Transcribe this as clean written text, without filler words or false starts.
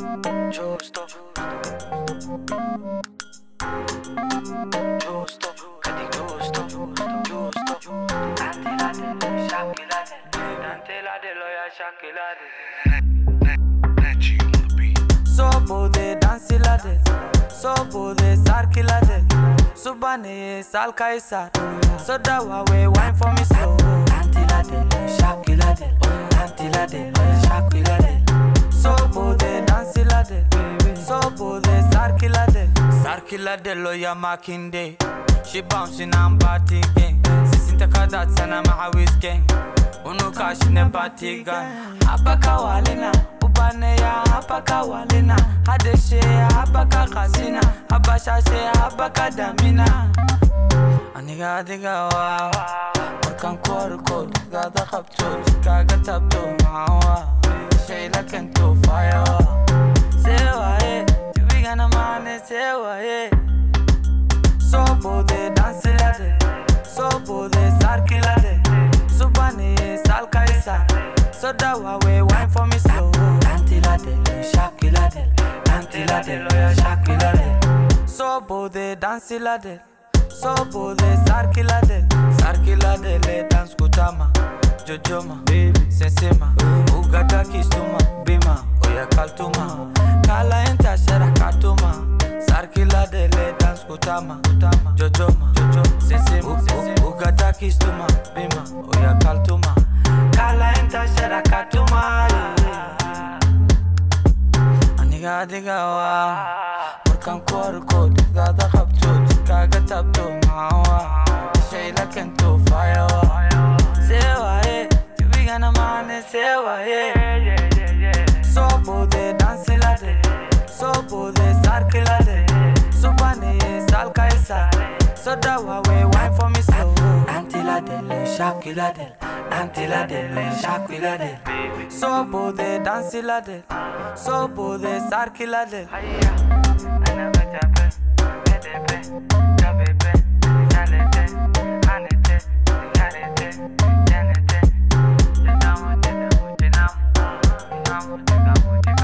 Giusto, giusto, che di giusto, giusto. Tante la dello, sciacchi la dello, tante la dello, sciacchi la dello. Sobo de dansi la del, sobo de sarki la del. Subane sal kaisar, so dawa we wine for me slow. Tante la del, sciacchi la del, tante la dello, sciacchi la del. Sobo de dansi la del, sobo de sarki la del. Sarki la dello ya makinde, she bouncing and party gang. Sisinta kadat sana mahawis gang, unu kashi ne party gang. Apaka walena, ubane ya apaka walena. Hadeshe apaka kasina, abashashe apaka damina. Aniga diga wa, orkan korko diga da kapto, kaga tapto mawa. Shayla kento fire wa, sewa ye, tibi gana mane sewa ye. Sobo de dansi la de, sobo de sarki la de. Subane sal kaisa, so dawa we wine for me slow. Tanti la de, shaki la de, tanti la de, shaki la de. Sobo de dansi la de, sobo de sarki la de. Sarki la de le dance kutama, jojoma, sensema, ugata kistuma, bima, oya kaltuma, kala enta shara katuma. Sarki la de le dance kutama, jojoma, sensema, ugata kistuma, bima, oya kaltuma, kala enta shara katuma. Aniga diga wa, orkan korko diga da kapto, kaga tapto mawa. Shayla kento fire wa, sewa ye, tibi gana mane sewa ye. Sobo de dansi la de, sobo de sarki la de. Subane sal kaisa, so dawa we wine for me slow. Anti la de, shaki la de, anti la de, shaki la de. Sobo de dansi la de, sobo de sarki la de. Te amo,